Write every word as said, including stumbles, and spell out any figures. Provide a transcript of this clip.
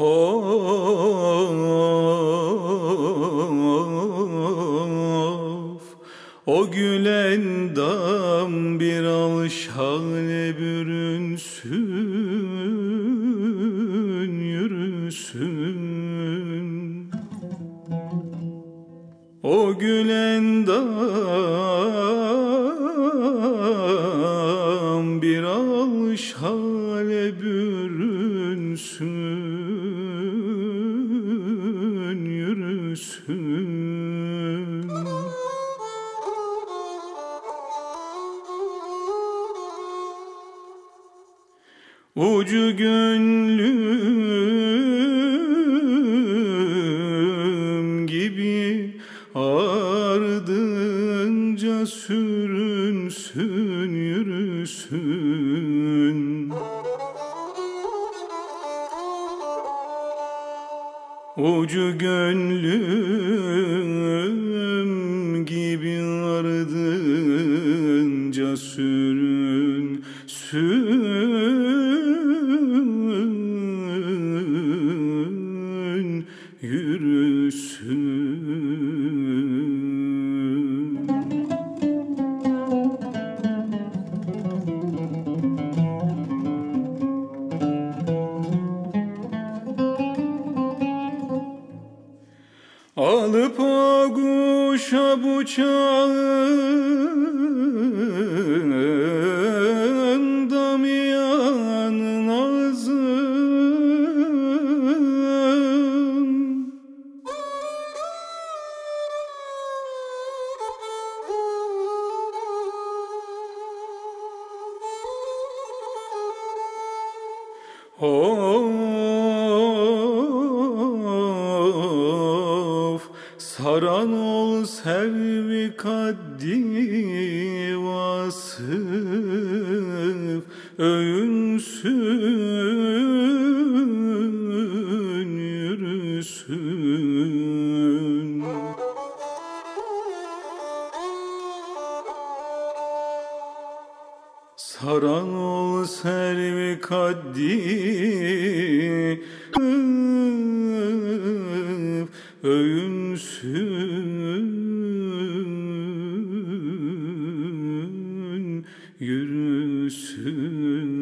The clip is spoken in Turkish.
Of, o gülen dam bir al şale bürünsün, yürüsün. O gülen dam bir al şale bürünsün, yürüsün. Ucu gönlüm gibi ardınca sürünsün, yürüsün. Ucu gönlüm gibi ardınca sürünsün, yürüsün. Alıp o kuşa bıçağın damayanın ağzın. Of, saran ol servi kaddi vasıf övünsün, yürüsün. Saran ol servi kaddi övünsün, yürüsün.